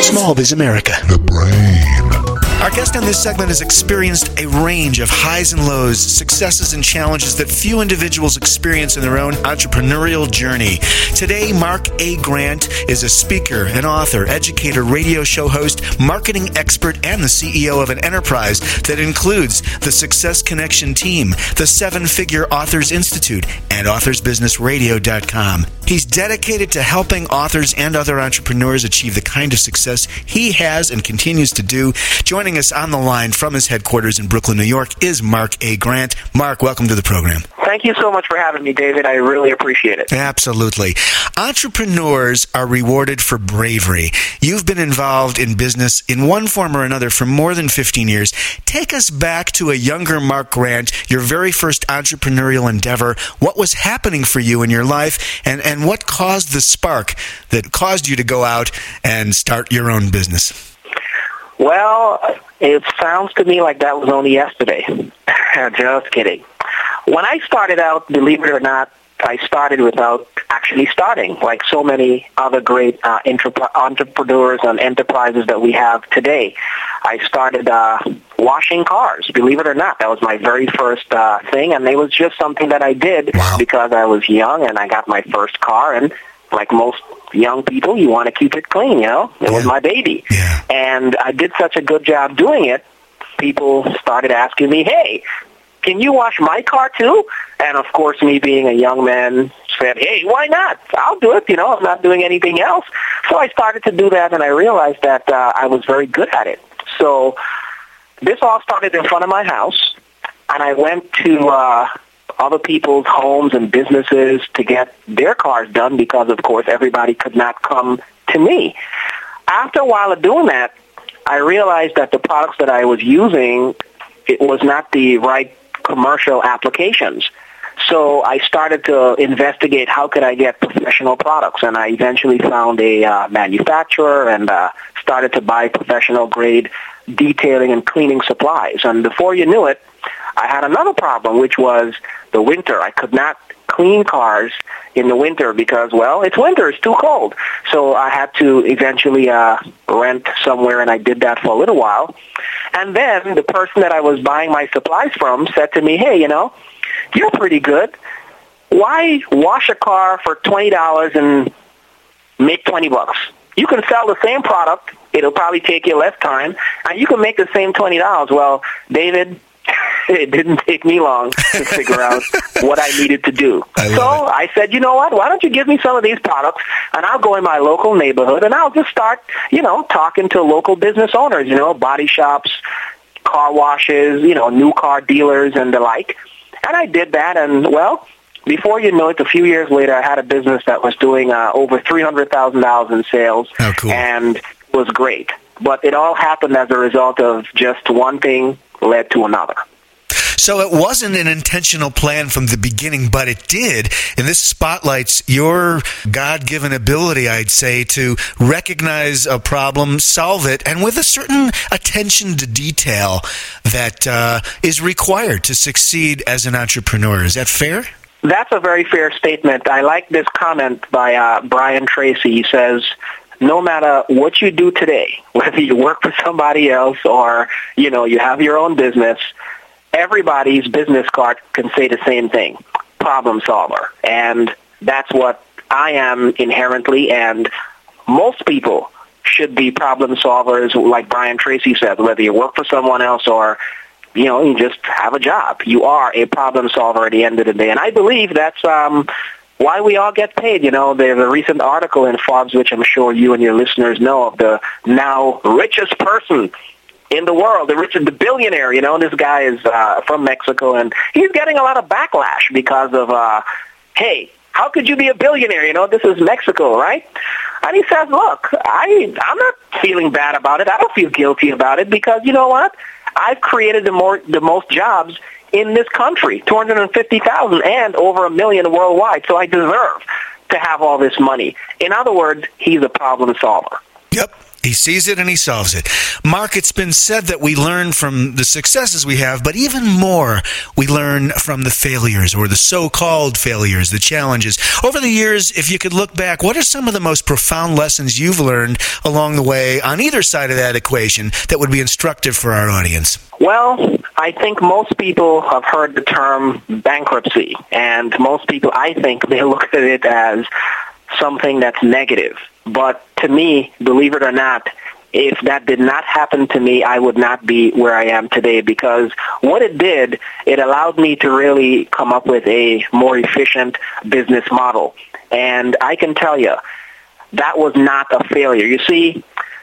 Small Biz America. The Brain. Our guest on this segment has experienced a range of highs and lows, successes and challenges that few individuals experience in their own entrepreneurial journey. Today, Mark A. Grant is a speaker, an author, educator, radio show host, marketing expert, and the CEO of an enterprise that includes the Success Connection team, the Seven-Figure Authors Institute, and AuthorsBusinessRadio.com. He's dedicated to helping authors and other entrepreneurs achieve the kind of success he has and continues to do. Joining us on the line from his headquarters in Brooklyn, New York, is Mark A. Grant. Mark, welcome to the program. Thank you so much for having me, David. I really appreciate it. Absolutely. Entrepreneurs are rewarded for bravery. You've been involved in business in one form or another for more than 15 years. Take us back to a younger Mark Grant, your very first entrepreneurial endeavor. What was happening for you in your life, and what caused the spark that caused you to go out and start your own business? Well, it sounds to me like that was only yesterday. Just kidding. When I started out, believe it or not, I started without actually starting, like so many other great entrepreneurs and enterprises that we have today. I started washing cars, believe it or not. That was my very first thing, and it was just something that I did because I was young and I got my first car, and like most young people, you want to keep it clean, you know? It was my baby. Yeah. And I did such a good job doing it, people started asking me, hey, can you wash my car too? And of course, me being a young man said, hey, why not? I'll do it, you know, I'm not doing anything else. So I started to do that, and I realized that I was very good at it. So this all started in front of my house, and I went to other people's homes and businesses to get their cars done because, of course, everybody could not come to me. After a while of doing that, I realized that the products that I was using, it was not the right commercial applications. So I started to investigate how could I get professional products, and I eventually found a manufacturer and started to buy professional-grade detailing and cleaning supplies. And before you knew it, I had another problem, which was the winter. I could not clean cars in the winter because, well, it's winter. It's too cold. So I had to eventually rent somewhere, and I did that for a little while. And then the person that I was buying my supplies from said to me, hey, you know, you're pretty good. Why wash a car for $20 and make $20? You can sell the same product. It'll probably take you less time, and you can make the same $20. Well, David, it didn't take me long to figure out what I needed to do. I said, you know what, why don't you give me some of these products, and I'll go in my local neighborhood, and I'll just start, you know, talking to local business owners, you know, body shops, car washes, you know, new car dealers and the like. And I did that, and, well, before you know it, a few years later, I had a business that was doing over $300,000 in sales, and it was great. But it all happened as a result of just one thing led to another. So it wasn't an intentional plan from the beginning, but it did. And this spotlights your God-given ability, I'd say, to recognize a problem, solve it, and with a certain attention to detail that is required to succeed as an entrepreneur. Is that fair? That's a very fair statement. I like this comment by Brian Tracy. He says, no matter what you do today, whether you work for somebody else or, you know, you have your own business, everybody's business card can say the same thing, problem solver. And that's what I am inherently, and most people should be problem solvers, like Brian Tracy said, whether you work for someone else or, you know, you just have a job. You are a problem solver at the end of the day. And I believe that's why we all get paid. You know, there's a recent article in Forbes, which I'm sure you and your listeners know, of the now richest person in the world, the billionaire. You know, this guy is from Mexico, and he's getting a lot of backlash because of, hey, how could you be a billionaire? You know, this is Mexico, right? And he says, look, I'm not feeling bad about it. I don't feel guilty about it because, you know what? I've created the most jobs in this country, 250,000 and over 1 million worldwide, so I deserve to have all this money. In other words, he's a problem solver. Yep. He sees it and he solves it. Mark, it's been said that we learn from the successes we have, but even more, we learn from the failures or the so-called failures, the challenges. Over the years, if you could look back, what are some of the most profound lessons you've learned along the way on either side of that equation that would be instructive for our audience? Well, I think most people have heard the term bankruptcy, and most people, I think, they look at it as something that's negative. But to me, believe it or not, if that did not happen to me, I would not be where I am today, because what it did, it allowed me to really come up with a more efficient business model. And I can tell you, that was not a failure. You see,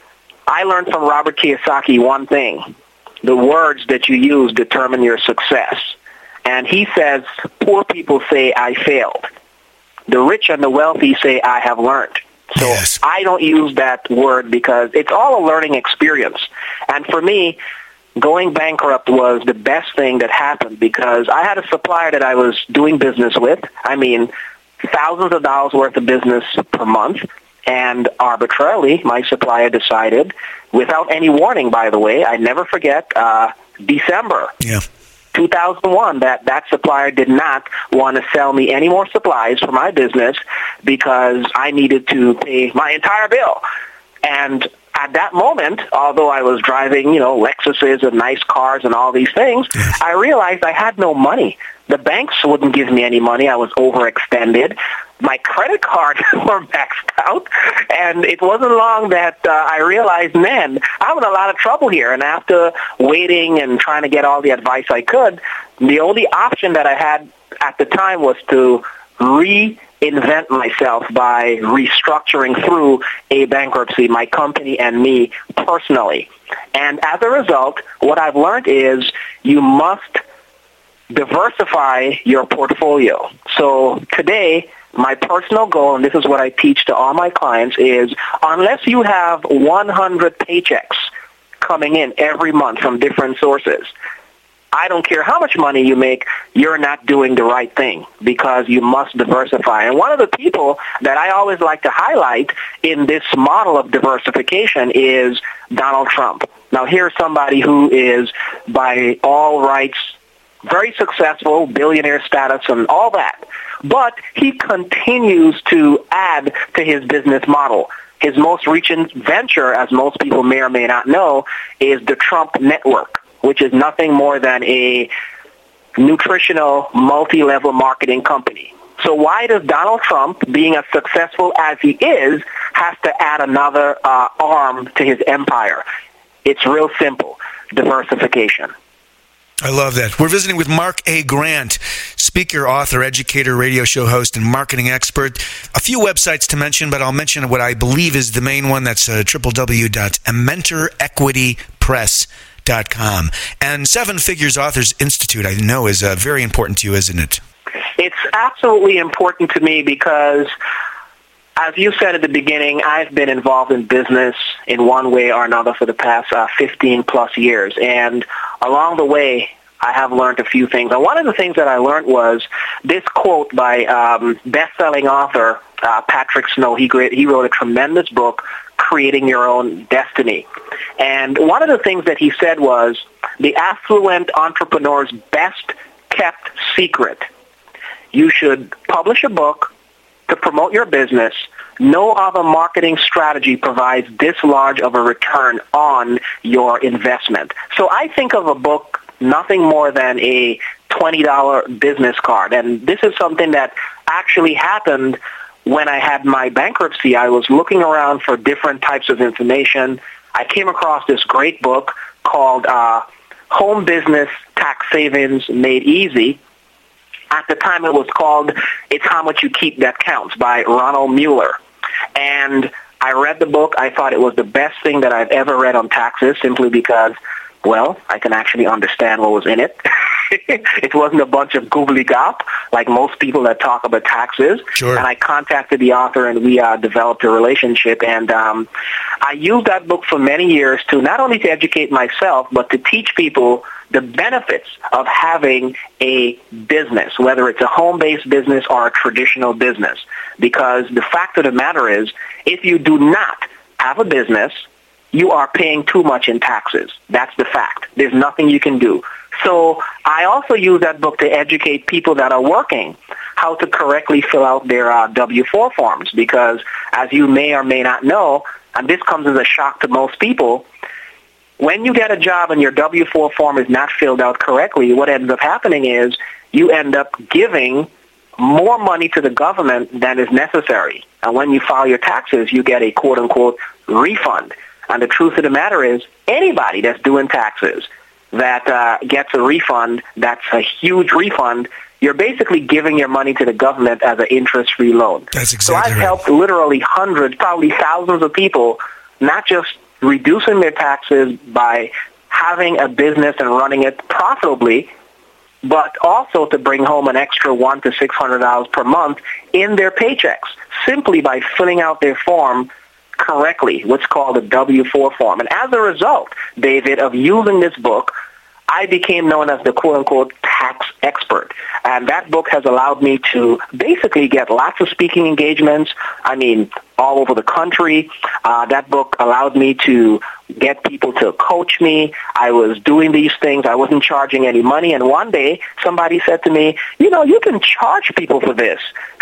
I learned from Robert Kiyosaki one thing: the words that you use determine your success. And he says, poor people say, I failed. The rich and the wealthy say, I have learned. So yes. I don't use that word because it's all a learning experience. And for me, going bankrupt was the best thing that happened because I had a supplier that I was doing business with. I mean, thousands of dollars worth of business per month. And arbitrarily, my supplier decided, without any warning, by the way, I never forget, December 2001, that supplier did not want to sell me any more supplies for my business because I needed to pay my entire bill. And at that moment, although I was driving, Lexuses and nice cars and all these things, I realized I had no money. The banks wouldn't give me any money. I was overextended. My credit cards were maxed out, and it wasn't long that I realized, man, I'm in a lot of trouble here. And after waiting and trying to get all the advice I could, the only option that I had at the time was to reinvent myself by restructuring through a bankruptcy, my company and me personally. And as a result, what I've learned is you must diversify your portfolio. So today, my personal goal, and this is what I teach to all my clients, is unless you have 100 paychecks coming in every month from different sources, I don't care how much money you make, you're not doing the right thing because you must diversify. And one of the people that I always like to highlight in this model of diversification is Donald Trump. Now, here's somebody who is, by all rights, very successful, billionaire status and all that. But he continues to add to his business model. His most recent venture, as most people may or may not know, is the Trump Network, which is nothing more than a nutritional multi-level marketing company. So why does Donald Trump, being as successful as he is, have to add another arm to his empire? It's real simple: diversification. I love that. We're visiting with Mark A. Grant, speaker, author, educator, radio show host, and marketing expert. A few websites to mention, but I'll mention what I believe is the main one. That's www.mentorequitypress.com. And Seven Figures Authors Institute, I know, is very important to you, isn't it? It's absolutely important to me because, as you said at the beginning, I've been involved in business in one way or another for the past 15-plus years. And along the way, I have learned a few things. And one of the things that I learned was this quote by best-selling author Patrick Snow. He wrote a tremendous book, Creating Your Own Destiny. And one of the things that he said was, the affluent entrepreneur's best-kept secret: you should publish a book to promote your business. No other marketing strategy provides this large of a return on your investment. So I think of a book nothing more than a $20 business card. And this is something that actually happened when I had my bankruptcy. I was looking around for different types of information. I came across this great book called Home Business Tax Savings Made Easy. At the time, it was called It's How Much You Keep That Counts by Ronald Mueller. And I read the book. I thought it was the best thing that I've ever read on taxes, simply because, well, I can actually understand what was in it. It wasn't a bunch of gobbledygook like most people that talk about taxes. Sure. And I contacted the author, and we developed a relationship. And I used that book for many years to not only to educate myself, but to teach people the benefits of having a business, whether it's a home-based business or a traditional business. Because the fact of the matter is, if you do not have a business, you are paying too much in taxes. That's the fact. There's nothing you can do. So I also use that book to educate people that are working how to correctly fill out their W-4 forms, because as you may or may not know, and this comes as a shock to most people, when you get a job and your W-4 form is not filled out correctly, what ends up happening is you end up giving more money to the government than is necessary. And when you file your taxes, you get a quote-unquote refund. And the truth of the matter is, anybody that's doing taxes that gets a refund, that's a huge refund, you're basically giving your money to the government as an interest-free loan. That's exactly So I've right. helped literally hundreds, probably thousands of people, not just reducing their taxes by having a business and running it profitably, but also to bring home an extra $100 to $600 per month in their paychecks, simply by filling out their form correctly, what's called a W-4 form. And as a result, David, of using this book, I became known as the quote-unquote tax expert. And that book has allowed me to basically get lots of speaking engagements, all over the country. That book allowed me to get people to coach me. I was doing these things. I wasn't charging any money. And one day, somebody said to me, you can charge people for this.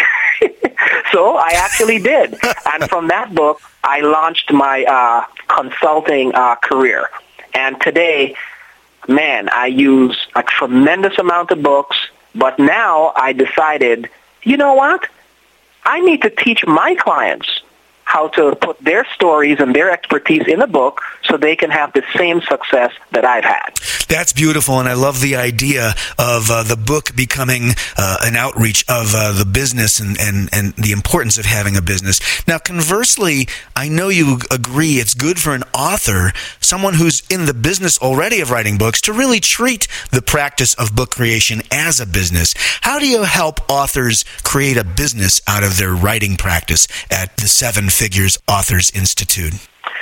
So I actually did. And from that book, I launched my consulting career. And today, man, I use a tremendous amount of books, but now I decided, you know what? I need to teach my clients how to put their stories and their expertise in a book so they can have the same success that I've had. That's beautiful, and I love the idea of the book becoming an outreach of the business and the importance of having a business. Now, conversely, I know you agree it's good for an author, someone who's in the business already of writing books, to really treat the practice of book creation as a business. How do you help authors create a business out of their writing practice at the Seven Figures Authors Institute?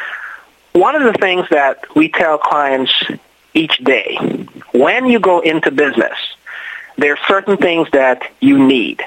One of the things that we tell clients each day, when you go into business, there are certain things that you need.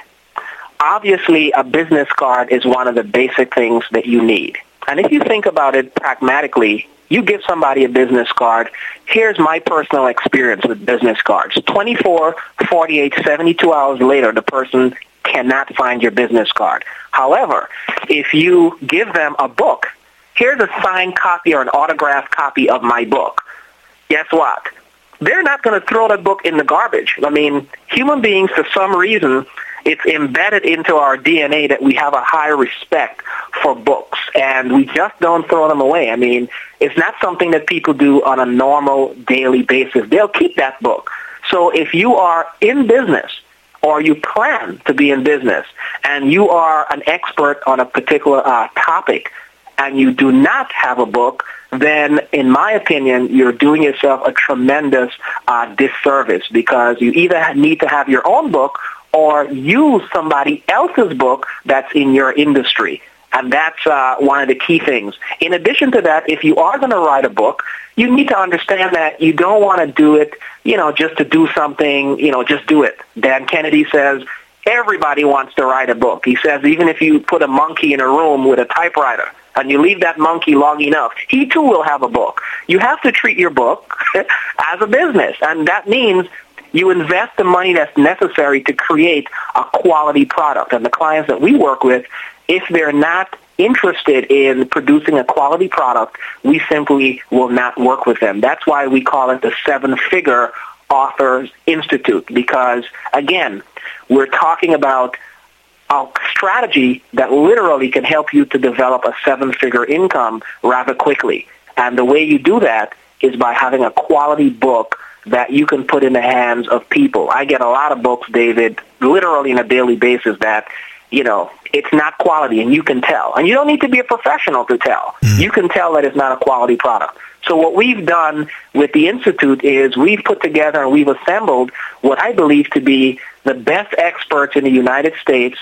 Obviously, a business card is one of the basic things that you need. And if you think about it pragmatically, you give somebody a business card. Here's my personal experience with business cards. 24, 48, 72 hours later, the person cannot find your business card. However, if you give them a book, here's a signed copy or an autographed copy of my book. Guess what? They're not going to throw that book in the garbage. Human beings, for some reason, it's embedded into our DNA that we have a high respect for books, and we just don't throw them away. It's not something that people do on a normal daily basis. They'll keep that book. So if you are in business, or you plan to be in business, and you are an expert on a particular topic, and you do not have a book, then, in my opinion, you're doing yourself a tremendous disservice, because you either need to have your own book or use somebody else's book that's in your industry. And that's one of the key things. In addition to that, if you are going to write a book, you need to understand that you don't want to do it, just to do something, just do it. Dan Kennedy says, everybody wants to write a book. He says, even if you put a monkey in a room with a typewriter and you leave that monkey long enough, he too will have a book. You have to treat your book as a business, and that means you invest the money that's necessary to create a quality product. And the clients that we work with, if they're not interested in producing a quality product, we simply will not work with them. That's why we call it the Seven Figure Authors Institute, because, again, we're talking about a strategy that literally can help you to develop a seven-figure income rather quickly. And the way you do that is by having a quality book that you can put in the hands of people. I get a lot of books, David, literally on a daily basis that, it's not quality, and you can tell. And you don't need to be a professional to tell. You can tell that it's not a quality product. So what we've done with the Institute is we've put together and we've assembled what I believe to be the best experts in the United States.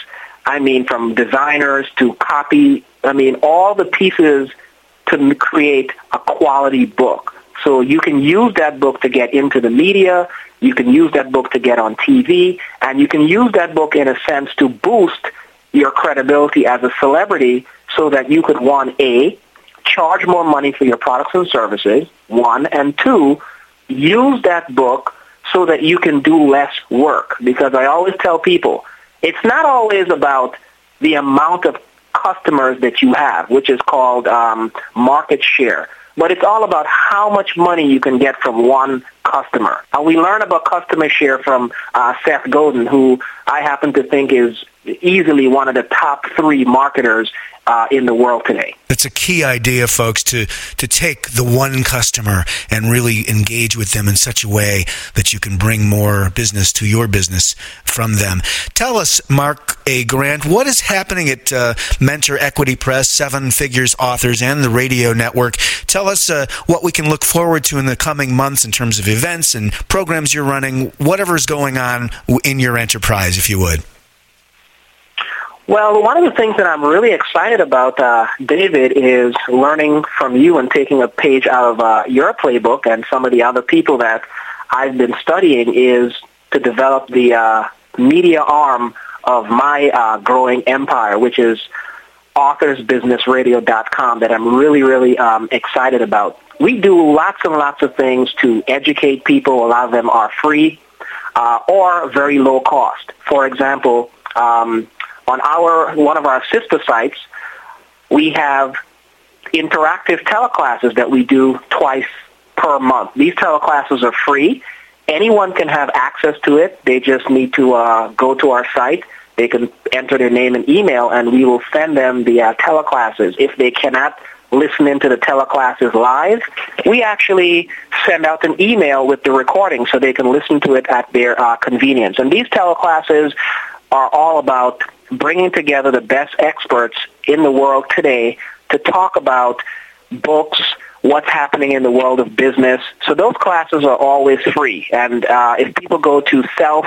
From designers to copy, all the pieces to create a quality book. So you can use that book to get into the media, you can use that book to get on TV, and you can use that book in a sense to boost your credibility as a celebrity so that you could, one, A, charge more money for your products and services, one, and two, use that book so that you can do less work. Because I always tell people, it's not always about the amount of customers that you have, which is called market share. But it's all about how much money you can get from one customer. And we learn about customer share from Seth Godin, who I happen to think is easily one of the top 3 marketers in the world today. It's a key idea, folks, to take the one customer and really engage with them in such a way that you can bring more business to your business from them. Tell us, Mark A. Grant, what is happening at Mentor Equity Press, 7 Figures Authors, and the radio network? Tell us what we can look forward to in the coming months in terms of events and programs you're running, whatever's going on in your enterprise, if you would. Well, one of the things that I'm really excited about, David, is learning from you and taking a page out of your playbook and some of the other people that I've been studying is to develop the media arm of my growing empire, which is authorsbusinessradio.com, that I'm really, really excited about. We do lots and lots of things to educate people. A lot of them are free or very low cost. For example, on one of our sister sites, we have interactive teleclasses that we do twice per month. These teleclasses are free. Anyone can have access to it. They just need to go to our site. They can enter their name and email, and we will send them the teleclasses. If they cannot listen into the teleclasses live, we actually send out an email with the recording so they can listen to it at their convenience. And these teleclasses are all about bringing together the best experts in the world today to talk about books, what's happening in the world of business. So those classes are always free. And if people go to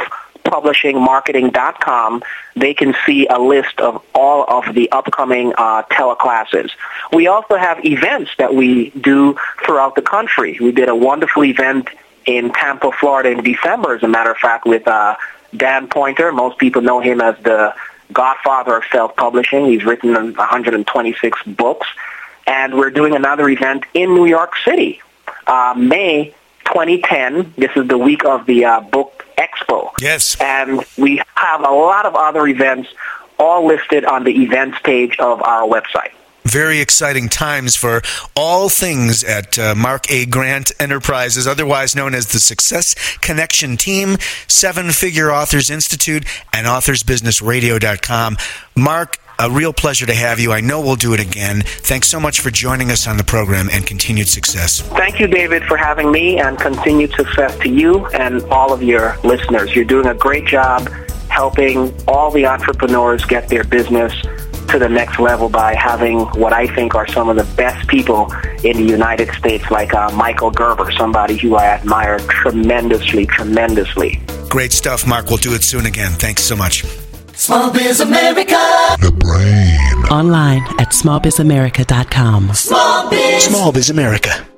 selfpublishingmarketing.com, they can see a list of all of the upcoming teleclasses. We also have events that we do throughout the country. We did a wonderful event in Tampa, Florida in December, as a matter of fact, with Dan Poynter. Most people know him as the godfather of self-publishing. He's written 126 books. And we're doing another event in New York City, May 2010. This is the week of the Book Expo. Yes. And we have a lot of other events all listed on the events page of our website. Very exciting times for all things at Mark A. Grant Enterprises, otherwise known as the Success Connection Team, 7 Figure Authors Institute, and AuthorsBusinessRadio.com. Mark, a real pleasure to have you. I know we'll do it again. Thanks so much for joining us on the program, and continued success. Thank you, David, for having me, and continued success to you and all of your listeners. You're doing a great job helping all the entrepreneurs get their business to the next level by having what I think are some of the best people in the United States, like Michael Gerber, somebody who I admire tremendously. Great stuff, Mark. We'll do it soon again. Thanks so much. Small Biz America. The brain. Online at smallbizamerica.com. Small Biz America.